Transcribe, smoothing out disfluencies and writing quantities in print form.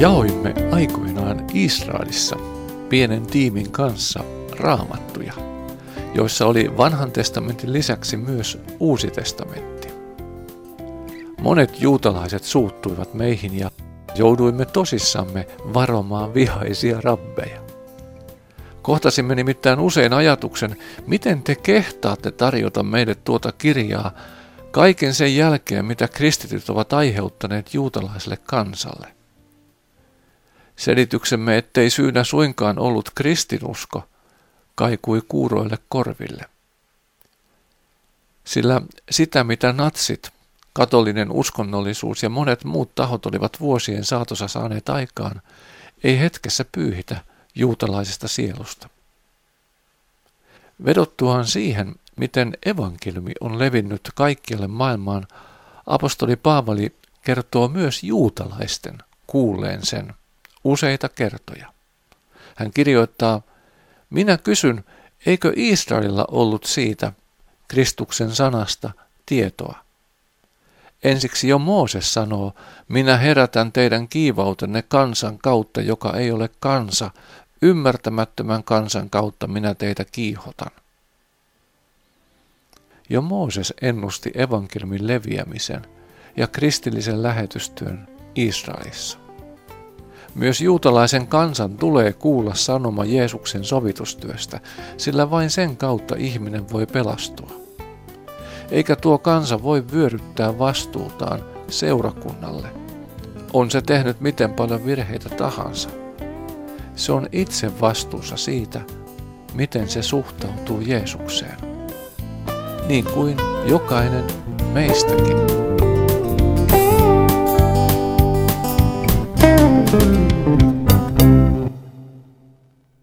Jaoimme aikoinaan Israelissa pienen tiimin kanssa raamattuja, joissa oli Vanhan testamentin lisäksi myös Uusi testamentti. Monet juutalaiset suuttuivat meihin ja jouduimme tosissamme varomaan vihaisia rabbeja. Kohtasimme nimittäin usein ajatuksen, miten te kehtaatte tarjota meille tuota kirjaa kaiken sen jälkeen, mitä kristityt ovat aiheuttaneet juutalaiselle kansalle. Selityksemme, ettei syynä suinkaan ollut kristinusko, kaikui kuuroille korville. Sillä sitä, mitä natsit, katolinen uskonnollisuus ja monet muut tahot olivat vuosien saatossa saaneet aikaan, ei hetkessä pyyhitä juutalaisesta sielusta. Vedottuaan siihen, miten evankeliumi on levinnyt kaikkialle maailmaan, apostoli Paavali kertoo myös juutalaisten kuulleen sen useita kertoja. Hän kirjoittaa, minä kysyn, eikö Israelilla ollut siitä, Kristuksen sanasta, tietoa? Ensiksi jo Mooses sanoo, minä herätän teidän kiivautenne kansan kautta, joka ei ole kansa, ymmärtämättömän kansan kautta minä teitä kiihotan. Jo Mooses ennusti evankeliumin leviämisen ja kristillisen lähetystyön Israelissa. Myös juutalaisen kansan tulee kuulla sanoma Jeesuksen sovitustyöstä, sillä vain sen kautta ihminen voi pelastua. Eikä tuo kansa voi vyöryttää vastuutaan seurakunnalle. On se tehnyt miten paljon virheitä tahansa. Se on itse vastuussa siitä, miten se suhtautuu Jeesukseen. Niin kuin jokainen meistäkin.